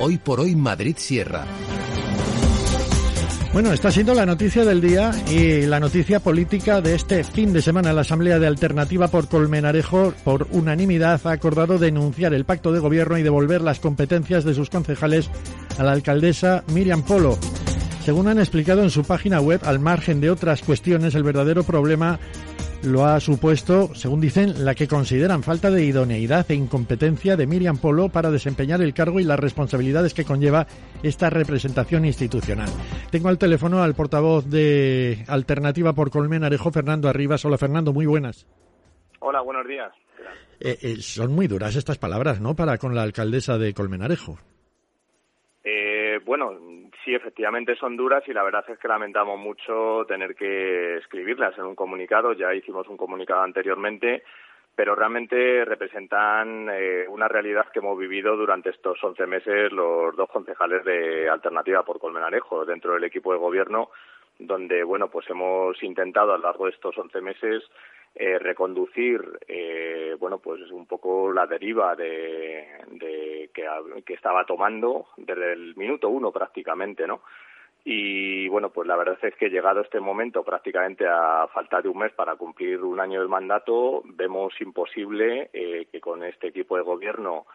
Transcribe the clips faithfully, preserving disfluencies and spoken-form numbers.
Hoy por Hoy Madrid Sierra. Bueno, está siendo la noticia del día y la noticia política de este fin de semana. La Asamblea de Alternativa por Colmenarejo, por unanimidad, ha acordado denunciar el pacto de gobierno y devolver las competencias de sus concejales a la alcaldesa Miriam Polo. Según han explicado en su página web, al margen de otras cuestiones, el verdadero problema lo ha supuesto, según dicen, la que consideran falta de idoneidad e incompetencia de Miriam Polo para desempeñar el cargo y las responsabilidades que conlleva esta representación institucional. Tengo al teléfono al portavoz de Alternativa por Colmenarejo, Fernando Arribas. Hola, Fernando, muy buenas. Hola, buenos días. Eh, eh, son muy duras estas palabras, ¿no?, para con la alcaldesa de Colmenarejo. Eh, bueno, sí, efectivamente son duras y la verdad es que lamentamos mucho tener que escribirlas en un comunicado. Ya hicimos un comunicado anteriormente, pero realmente representan eh, una realidad que hemos vivido durante estos once meses los dos concejales de Alternativa por Colmenarejo dentro del equipo de gobierno, donde, bueno, pues hemos intentado a lo largo de estos once meses eh, reconducir, eh, bueno, pues un poco la deriva de, de que, que estaba tomando desde el minuto uno prácticamente, ¿no? Y, bueno, pues la verdad es que llegado este momento, prácticamente a falta de un mes para cumplir un año del mandato, vemos imposible eh, que con este equipo de gobierno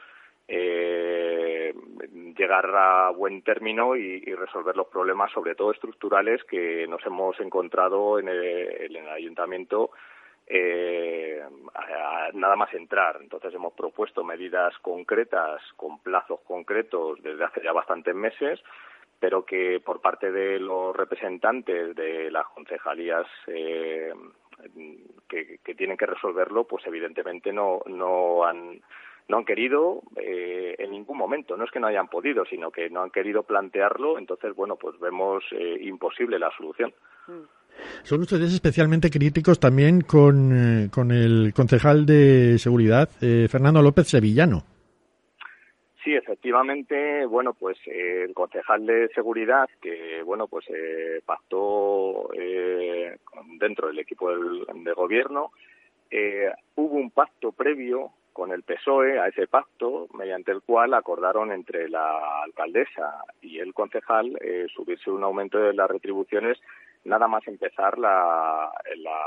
Eh, llegar a buen término y, y resolver los problemas, sobre todo estructurales, que nos hemos encontrado en el, en el ayuntamiento eh, a, a nada más entrar. Entonces hemos propuesto medidas concretas, con plazos concretos, desde hace ya bastantes meses, pero que por parte de los representantes de las concejalías eh, que, que tienen que resolverlo, pues evidentemente no, no han No han querido eh, en ningún momento, no es que no hayan podido, sino que no han querido plantearlo. Entonces, bueno, pues vemos eh, imposible la solución. Son ustedes especialmente críticos también con, eh, con el concejal de Seguridad, eh, Fernando López Sevillano. Sí, efectivamente, bueno, pues eh, el concejal de Seguridad, que, bueno, pues eh, pactó eh, dentro del equipo del, de gobierno, eh, hubo un pacto previo con el P S O E a ese pacto, mediante el cual acordaron entre la alcaldesa y el concejal eh, subirse un aumento de las retribuciones nada más empezar la, la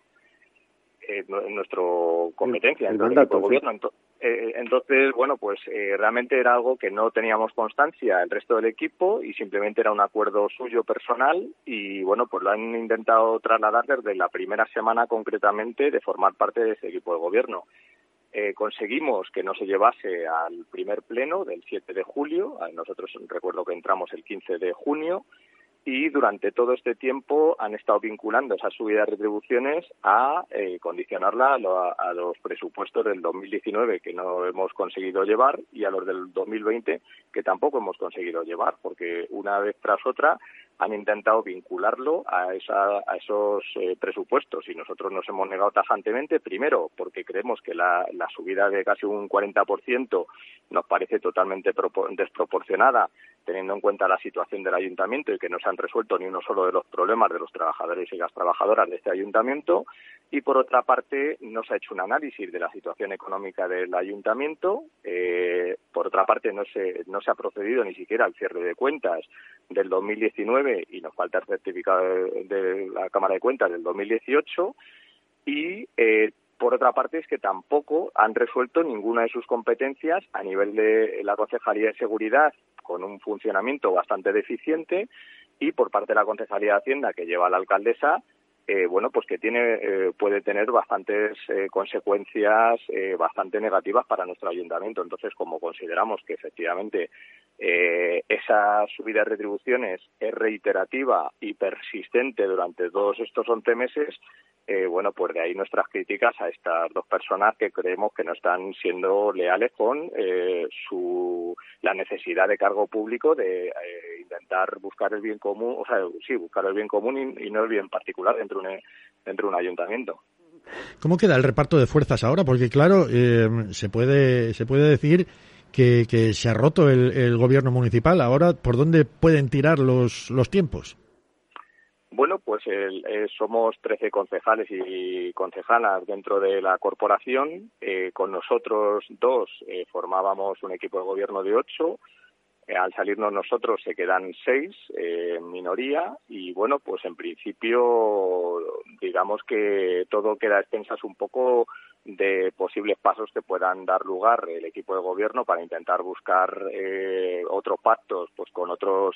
eh, nuestro competencia el, el dentro del mandato, equipo de gobierno. Entonces, eh, entonces, bueno, pues eh, realmente era algo que no teníamos constancia el resto del equipo y simplemente era un acuerdo suyo personal y, bueno, pues lo han intentado trasladar desde la primera semana concretamente de formar parte de ese equipo de gobierno. Eh, conseguimos que no se llevase al primer pleno del siete de julio, nosotros recuerdo que entramos el quince de junio, y durante todo este tiempo han estado vinculando esa subida de retribuciones a eh, condicionarla a, lo, a los presupuestos del dos mil diecinueve, que no hemos conseguido llevar, y a los del dos mil veinte, que tampoco hemos conseguido llevar, porque una vez tras otra han intentado vincularlo a, esa, a esos eh, presupuestos, y nosotros nos hemos negado tajantemente, primero porque creemos que la, la subida de casi un cuarenta por ciento nos parece totalmente propor- desproporcionada, teniendo en cuenta la situación del ayuntamiento y que no se han resuelto ni uno solo de los problemas de los trabajadores y las trabajadoras de este ayuntamiento, y por otra parte no se ha hecho un análisis de la situación económica del ayuntamiento, eh, por otra parte no se, no se ha procedido ni siquiera al cierre de cuentas del dos mil diecinueve y nos falta el certificado de, de la Cámara de Cuentas del dos mil dieciocho, y eh, por otra parte es que tampoco han resuelto ninguna de sus competencias a nivel de la Concejalía de Seguridad, con un funcionamiento bastante deficiente, y por parte de la Concejalía de Hacienda, que lleva a la alcaldesa, eh, bueno, pues que tiene eh, puede tener bastantes eh, consecuencias eh, bastante negativas para nuestro ayuntamiento. Entonces, como consideramos que efectivamente eh, esa subida de retribuciones es reiterativa y persistente durante todos estos once meses, Eh, bueno, pues de ahí nuestras críticas a estas dos personas que creemos que no están siendo leales con eh, su la necesidad de cargo público de eh, intentar buscar el bien común, o sea, sí, buscar el bien común y, y no el bien particular dentro de un, dentro de un ayuntamiento. ¿Cómo queda el reparto de fuerzas ahora? Porque claro, eh, se puede se puede decir que, que se ha roto el, el gobierno municipal. Ahora, ¿por dónde pueden tirar los los tiempos? Bueno, pues el, eh, somos trece concejales y concejalas dentro de la corporación. Eh, con nosotros dos eh, formábamos un equipo de gobierno de ocho. Eh, al salirnos nosotros se quedan seis eh, en minoría y bueno, pues en principio digamos que todo queda a expensas un poco de posibles pasos que puedan dar lugar el equipo de gobierno para intentar buscar eh, otros pactos pues con otros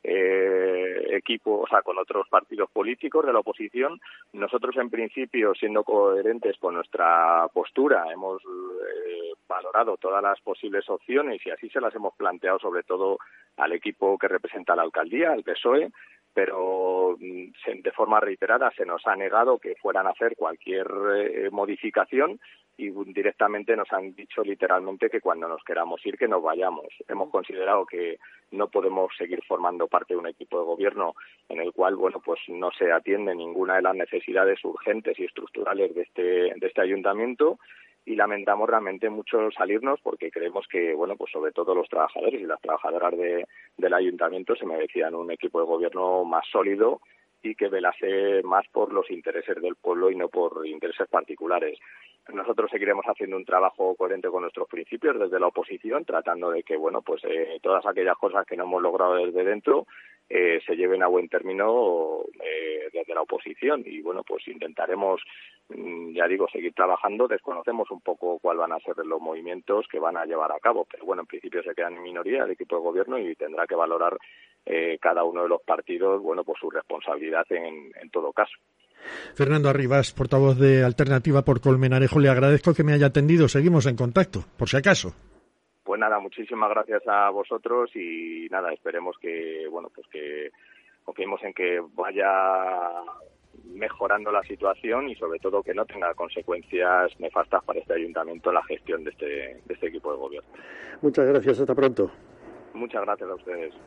eh, equipos, o sea, con otros partidos políticos de la oposición. Nosotros en principio, siendo coherentes con nuestra postura, hemos eh, valorado todas las posibles opciones y así se las hemos planteado sobre todo al equipo que representa la alcaldía, al P S O E, pero de forma reiterada se nos ha negado que fueran a hacer cualquier eh, modificación y directamente nos han dicho literalmente que cuando nos queramos ir que nos vayamos. Hemos considerado que no podemos seguir formando parte de un equipo de gobierno en el cual, bueno, pues no se atiende ninguna de las necesidades urgentes y estructurales de este de este ayuntamiento. Y lamentamos realmente mucho salirnos porque creemos que, bueno, pues sobre todo los trabajadores y las trabajadoras de, del ayuntamiento se merecían un equipo de gobierno más sólido y que velase más por los intereses del pueblo y no por intereses particulares. Nosotros seguiremos haciendo un trabajo coherente con nuestros principios desde la oposición, tratando de que, bueno, pues eh, todas aquellas cosas que no hemos logrado desde dentro eh, se lleven a buen término eh, desde la oposición. Y, bueno, pues intentaremos, ya digo, seguir trabajando. Desconocemos un poco cuáles van a ser los movimientos que van a llevar a cabo, pero, bueno, en principio se quedan en minoría el equipo de gobierno y tendrá que valorar eh, cada uno de los partidos, bueno, pues su responsabilidad en, en todo caso. Fernando Arribas, portavoz de Alternativa por Colmenarejo, le agradezco que me haya atendido. Seguimos en contacto, por si acaso. Pues nada, muchísimas gracias a vosotros y nada, esperemos que, bueno, pues que confiemos en que vaya mejorando la situación y sobre todo que no tenga consecuencias nefastas para este ayuntamiento en la gestión de este, de este equipo de gobierno. Muchas gracias, hasta pronto. Muchas gracias a ustedes.